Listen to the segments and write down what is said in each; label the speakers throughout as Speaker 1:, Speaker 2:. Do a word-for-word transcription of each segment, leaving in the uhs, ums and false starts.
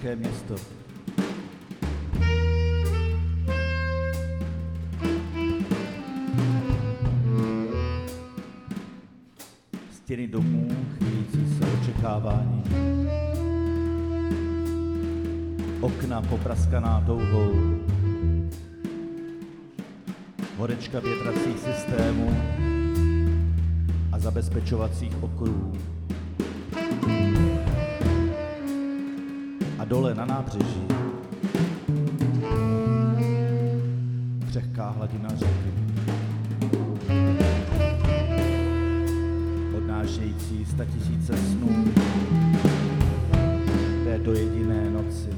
Speaker 1: křehké město. Stěny domů, chvějící se očekávání. Okna popraskaná touhou. Horečka větracích systémů a zabezpečovacích okruhů. A dole na nábřeží křehká hladina řeky, odnášející statisíce snů této jediné noci.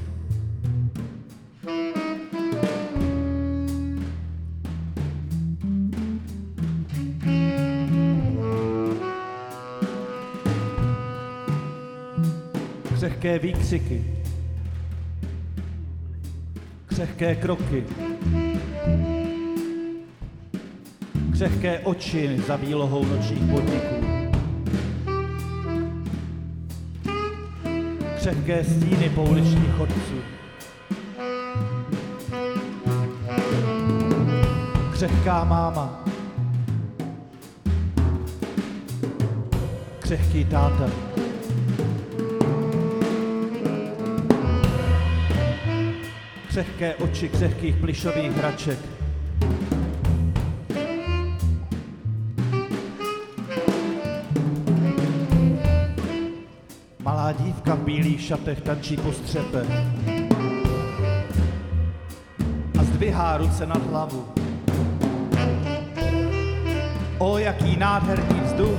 Speaker 1: Křehké výkřiky, křehké kroky, křehké oči za výlohou nočních podniků, křehké stíny pouličních chodců, křehká máma, křehký táta, křehké oči křehkých plyšových hraček. Malá dívka v bílých šatech tančí po střepe a zdvihá ruce nad hlavu. O, jaký nádherný vzduch!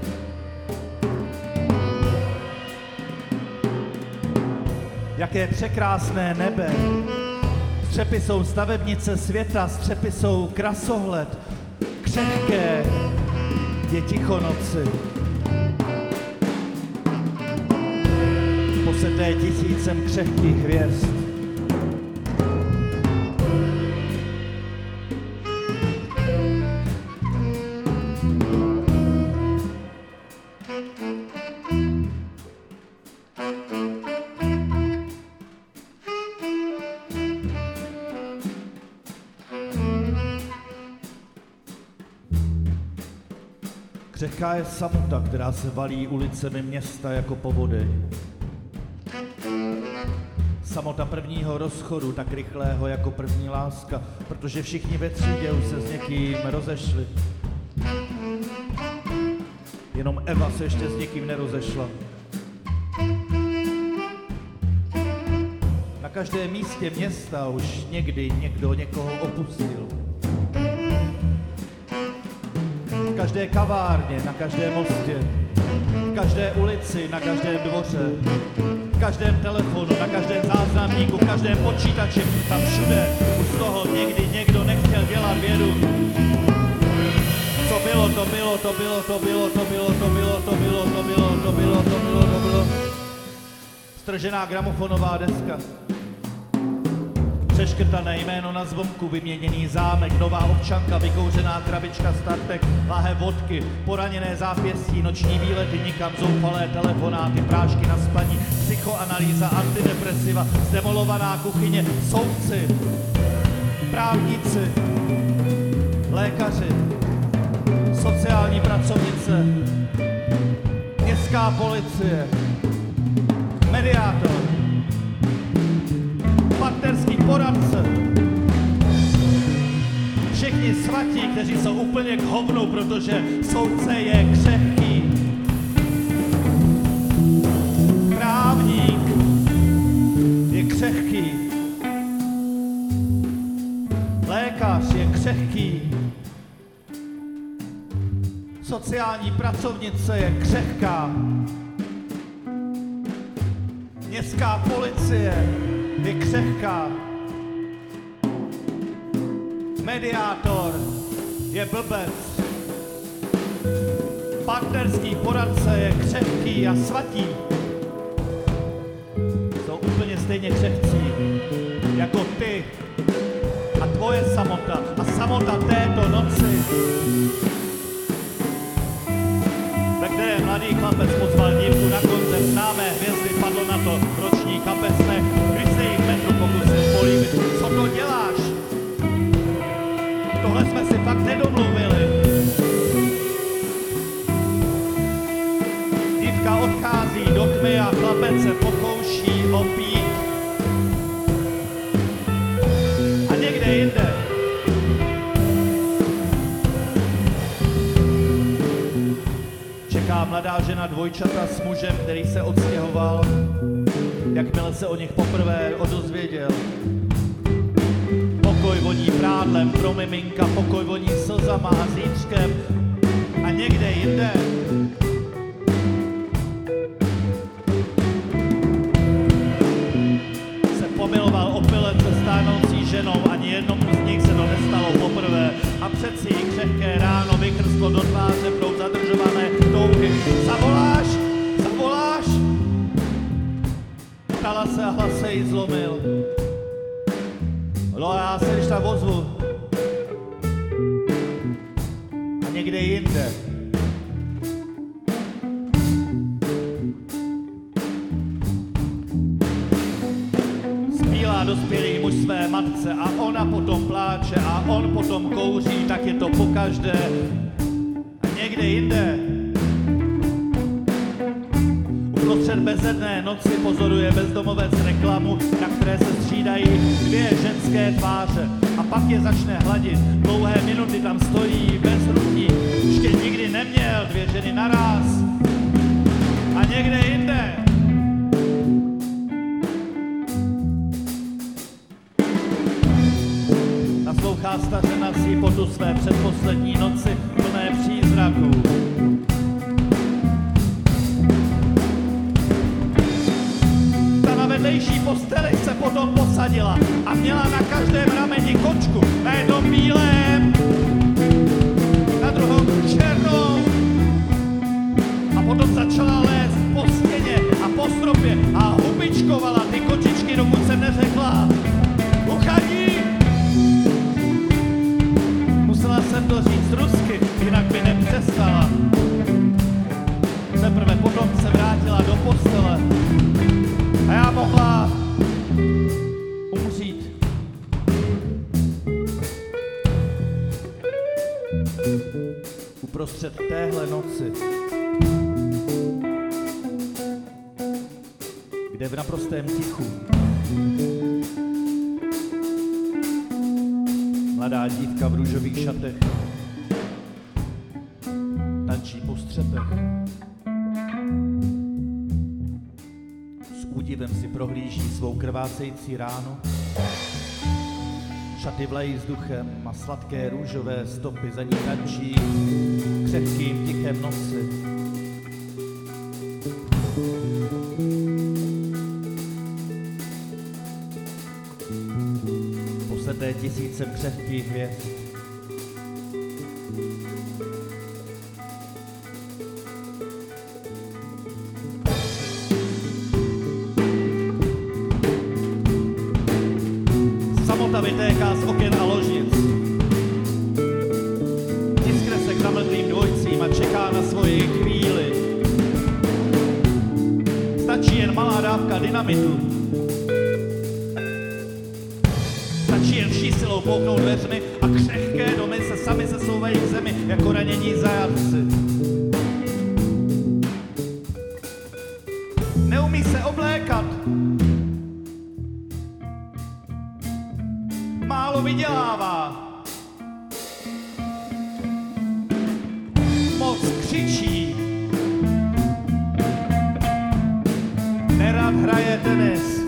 Speaker 1: Jaké překrásné nebe! Střepy jsou stavebnice světa, střepy jsou krasohled, křehké je ticho noci. Poseté tisícem křehkých hvězd. Křehká je samota, která se valí ulicemi města jako povodeň. Samota prvního rozchodu, tak rychlého jako první láska, protože všichni ve třídě už se s někým rozešli. Jenom Eva se ještě s někým nerozešla. Na každém místě města už někdy někdo někoho opustil. V každé kavárně, na každém mostě, v každé ulici, na každém dvoře, v každém telefonu, na každém záznamníku, v každém počítači, tam všude už z toho někdy někdo nechtěl dělat vědu. Co bylo, to bylo, to bylo, to bylo, to bylo, to bylo, to bylo, to bylo, to bylo, to bylo, to bylo. Stržená gramofonová deska. Přeškrtané jméno na zvonku, vyměněný zámek, nová občanka, vykouřená krabička startek, lahev vodky, poraněné zápěstí, noční výlety nikam, zoufalé telefonáty, prášky na spaní, psychoanalýza, antidepresiva, zdemolovaná kuchyně, soudci, právníci, lékaři, sociální pracovnice, městská policie, mediátor, partnerský poradce, všichni svatí, kteří jsou úplně k hovnu, protože soudce je křehký. Právník je křehký. Lékař je křehký. Sociální pracovnice je křehká. Městská policie je křehká. Mediátor je blbec. Partnerský poradce je křehký a svatí. Jsou úplně stejně křehcí jako ty a tvoje samota a samota této noci, ve které mladý chlapec pozval dívku na koncert známé hvězdy, padlo na to roční kapesnek, když se jich metru pokusil políbit. Co to děláš? Tohle jsme si fakt nedomluvili. Dívka odchází do tmy a chlapec se pokouší opít. A někde jinde čeká mladá žena dvojčata s mužem, který se odstěhoval, jakmile se o nich poprvé odozvěděl. Pokoj voní prádlem pro miminka, pokoj voní slzama a zítřkem. A někde jinde se pomiloval opilec se stárnoucí ženou, ani jednomu z nich se to nestalo poprvé. A přeci křehké ráno vykrstlo do tváře proud zadržované touhy. Zavoláš? Zavoláš? Ptala se a hlas se jí zlomil. No já se když tak ozvu. A někde jinde zpívá dospělý muž své matce a ona potom pláče a on potom kouří, tak je to pokaždé. A někde jinde uprostřed bezedné noci pozoruje bezdomovec reklamu, na které se střídají dvě ženské tváře. A pak je začne hladit. Dlouhé minuty tam stojí bez hrutí. Ještě nikdy neměl dvě ženy naráz. A někde jinde naslouchá stařena sípotu své předposlední noci plné přízraků. Vedlejší posteli se potom posadila a měla na každém rameni kočku, na jednom bílém, na druhou černou. A potom začala lézt po stěně a po stropě a hubičkovala ty kočičky, dokud jsem neřekla uchadí. Musela jsem to říct rusky, jinak by nepřestala. Teprve potom se vrátila do postele a já mohla umřít. Uprostřed téhle noci, kde v naprostém tichu mladá dívka v růžových šatech tančí po střepech. Údivem si prohlíží svou krvácející ránu. Šaty vlají vzduchem a sladké růžové stopy za ní tančí křehkým tichem noci. Posedlé tisícem křehkých hvězd. Samota vytéká z oken a ložnic. Tiskne se k zamrzlým dvojcím a čeká na svoji chvíli. Stačí jen malá dávka dynamitu. Stačí jen vší silou pouknout dveřmi a křehké domy se sami sesouvají k zemi jako ranění zajatci. Neumí se oblékat. Málo vydělává. Moc křičí. Nerad hraje tenis.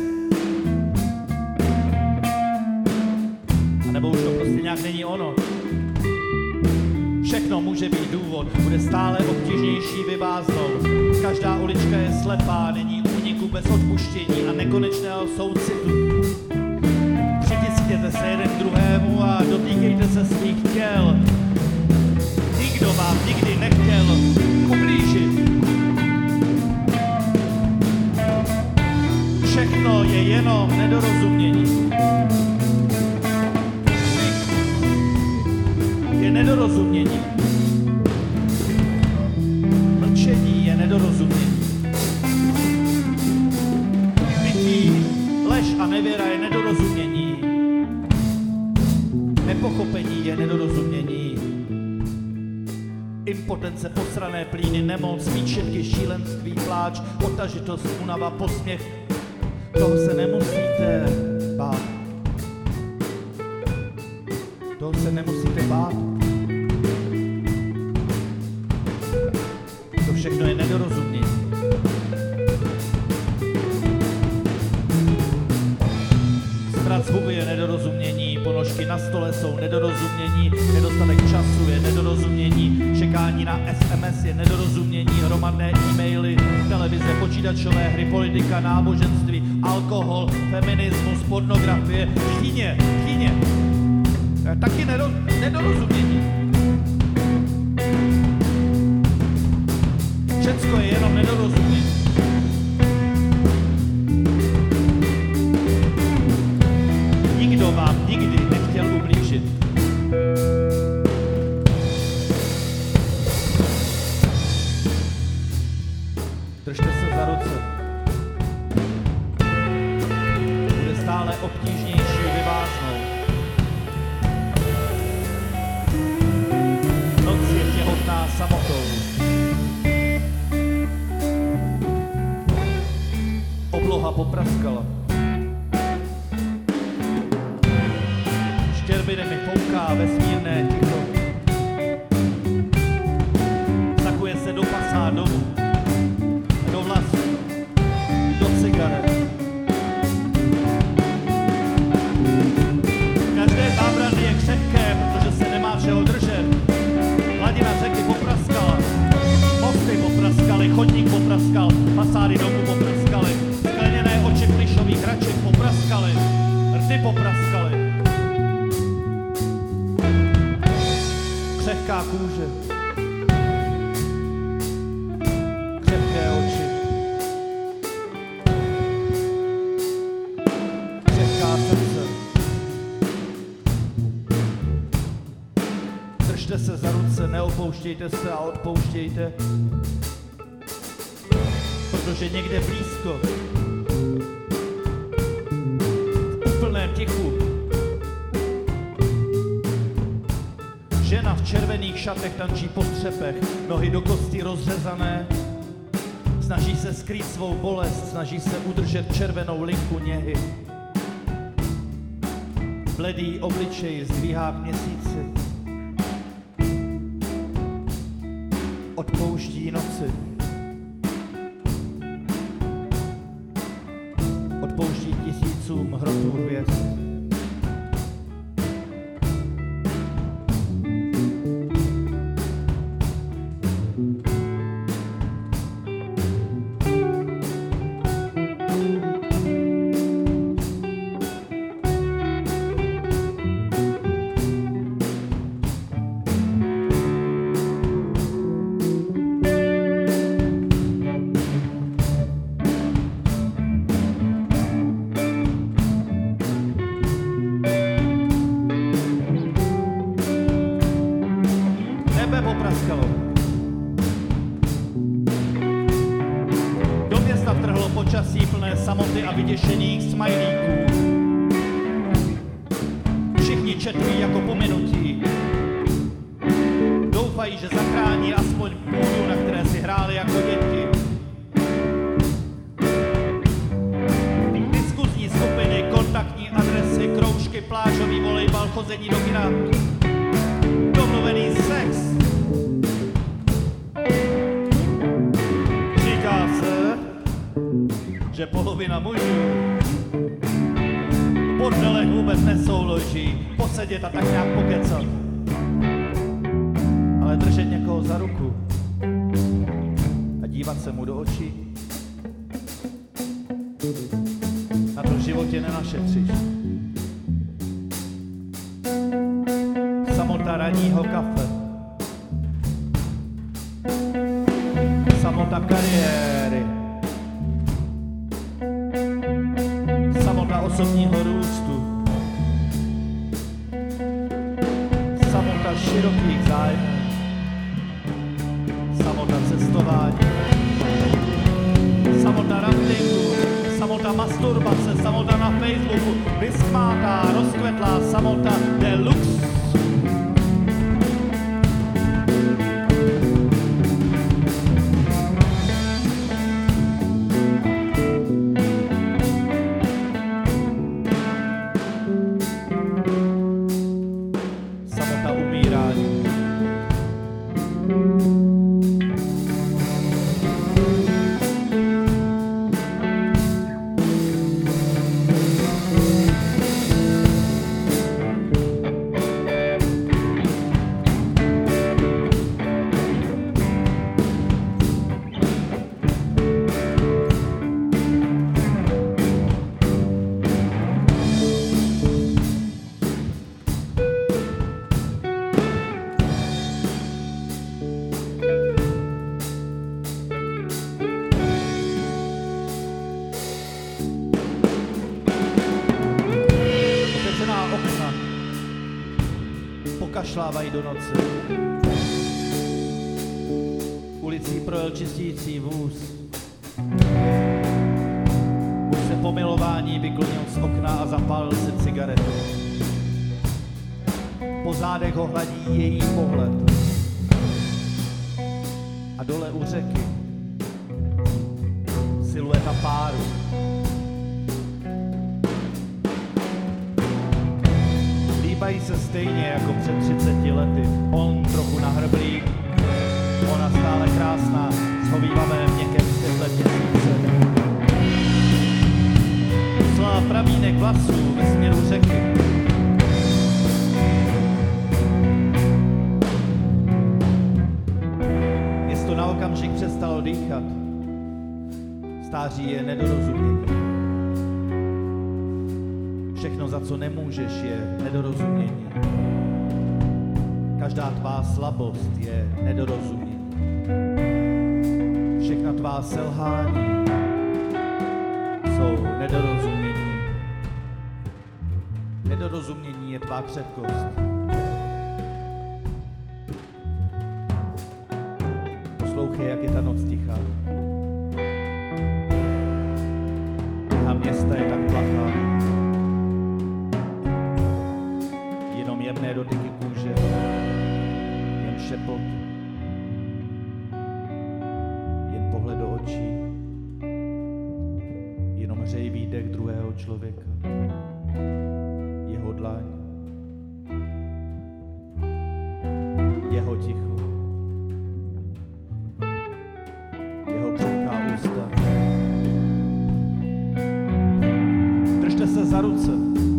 Speaker 1: A nebo už to prostě nějak není ono. Všechno může být důvod, bude stále obtížnější vyváznout. Každá ulička je slepá, není úniku bez odpuštění a nekonečného soucitu. Přitiskněte se jeden k druhému a dotýkejte se svých těl. Nikdo vám nikdy nechtěl ublížit. Všechno je jenom nedorozumění. Je nedorozumění. Mlčení je Nepochopení je nedorozumění. Impotence, posrané plíny, nemoc, výčetky, šílenství, pláč, otažitost, únava, posměch. Toho se nemusíte bát. Toho se nemusíte bát. To všechno je nedorozumění. Ztrat zhuby je nedorozumění, ponožky na stole jsou nedorozumění, nedostatek času je nedorozumění, čekání na S M S je nedorozumění, hromadné e-maily, televize, počítačové hry, politika, náboženství, alkohol, feminismus, pornografie, chyně, chyně. Taky nedo, nedorozumění. Všecko je jenom nedorozumění. Nikdo vám nikdy nechtěl ublížit. Držte se za ruce. Bude stále obtížnější vyváznout. Noc je těhotná samotou. Obloha popraskala. Štěrbinemi fouká vesmírné ticho. Zakuje se do pasá domu, do vlasů, do cigaret. Každé zábradlí je křehké, protože se nemá čeho držet. Hladina řeky popraskala, mosty popraskaly, chodník popraskal, fasády domu popraskaly, skleněné oči plyšových hraček popraskaly, rty popraskaly. Křehká kůže, křehké oči, křehká srdce. Držte se za ruce, neopouštějte se a odpouštějte, protože někde blízko, v úplném tichu, žena v červených šatech tančí po střepech, nohy do kosti rozřezané. Snaží se skrýt svou bolest, snaží se udržet červenou linku něhy. Bledý obličej zdvíhá k měsíci. Odpouští noci. Odpouští tisícům hrotů hvězd. Popraskalo. Do města vtrhlo počasí plné samoty a vyděšených smajlíků. Všichni četví jako pominutí. Doufají, že zachrání aspoň půdu, na které si hráli jako děti. Diskuzní skupiny, kontaktní adresy, kroužky, plážový volejbal, chození do kina. Domluvený sex. Říká se, že polovina mužů v bordelech vůbec nesouloží, posedět a tak nějak pokecat. Ale držet někoho za ruku a dívat se mu do očí, na to v životě nenašetříš. Samota ranního kafe. Samota kariéry. Samota osobního růstu. Samota širokých zájmů. Samota cestování. Samota raftingu. Samota masturbace. Samota na Facebooku. Vyschmátá, rozkvetlá samota deluxe. dokašlávají do noci. Ulicí projel čistící vůz. Muž se po milování vyklonil z okna a zapálil si cigaretu. Po zádech ho hladí její pohled. A dole u řeky silueta páru. Líbají se stejně jako před třiceti lety. On trochu nahrblý, ona stále krásná, s hovívavém měkkém světlem měsíce. Slá pramínek vlasů ve směru řeky. Město na okamžik přestalo dýchat. Stáří je nedorozumění. Všechno, za co nemůžeš, je nedorozumění. Každá tvá slabost je nedorozumění. Všechna tvá selhání jsou nedorozumění. Nedorozumění je tvá křehkost. Poslouchej, jak je ta noc tichá. A města je tak plachá. Jenom jemné dotyky kůže, jen šepot, jen pohled do očí, jenom hřejivý dech druhého člověka, jeho dlaň, jeho ticho, jeho křehká ústa. Držte se za ruce.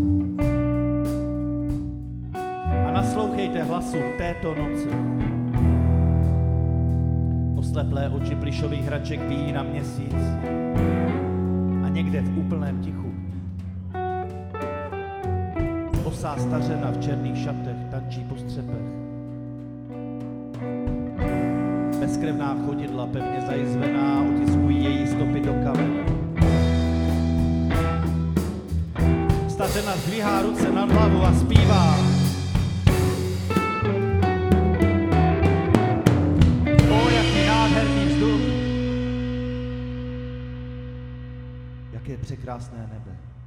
Speaker 1: Naslouchejte hlasu této noci. Osleplé oči plyšových hraček bíjí na měsíc a někde v úplném tichu bosá stařena v černých šatech tančí po střepech. Bezkrevná chodidla pevně zajizvená otiskují její stopy do kamene. Stařena zdvihá ruce nad hlavu a zpívá. Jaké překrásné nebe.